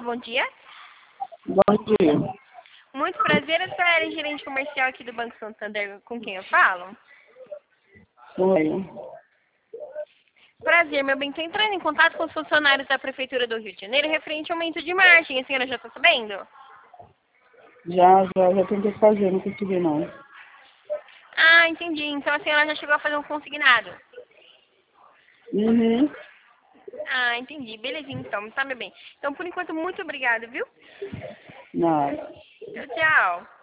Alô, bom dia. Bom dia. Muito prazer, eu sou a Ellen, gerente comercial aqui do Banco Santander, com quem eu falo? Oi. Prazer, meu bem, estou entrando em contato com os funcionários da Prefeitura do Rio de Janeiro referente ao aumento de margem, a senhora já está sabendo? Já tentei fazer, não consegui não. Ah, entendi, então a senhora já chegou a fazer um consignado. Uhum. Ah, entendi, belezinha então, tá, meu bem. Então, por enquanto, muito obrigada, viu? Nada. Tchau, tchau.